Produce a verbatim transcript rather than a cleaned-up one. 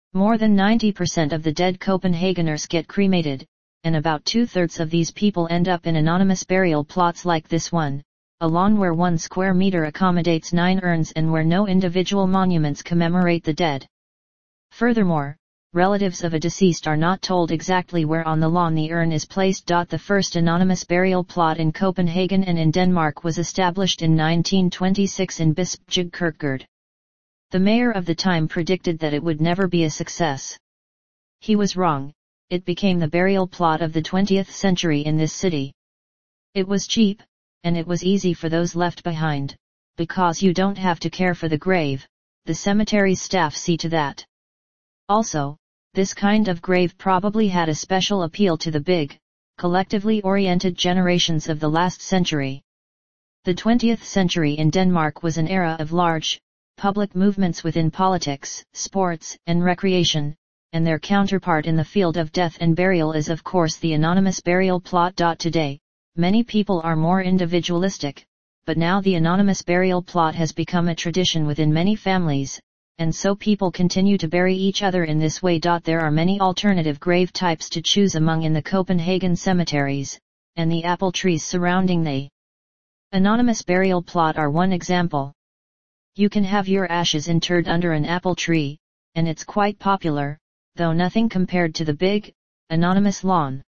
More than ninety percent of the dead Copenhageners get cremated, and about two-thirds of these people end up in anonymous burial plots like this one, a lawn where one square meter accommodates nine urns and where no individual monuments commemorate the dead. Furthermore, relatives of a deceased are not told exactly where on the lawn the urn is placed. The first anonymous burial plot in Copenhagen and in Denmark was established in nineteen twenty-six in Bispebjerg Kirkegård. The mayor of the time predicted that it would never be a success. He was wrong. It became the burial plot of the twentieth century in this city. It was cheap, and it was easy for those left behind, because you don't have to care for the grave, the cemetery's staff see to that. Also, this kind of grave probably had a special appeal to the big, collectively oriented generations of the last century. The twentieth century in Denmark was an era of large, public movements within politics, sports, and recreation, and their counterpart in the field of death and burial is of course the anonymous burial plot. Today, many people are more individualistic, but now the anonymous burial plot has become a tradition within many families, and so people continue to bury each other in this way. There are many alternative grave types to choose among in the Copenhagen cemeteries, and the apple trees surrounding the anonymous burial plot are one example. You can have your ashes interred under an apple tree, and it's quite popular, though nothing compared to the big, anonymous lawn.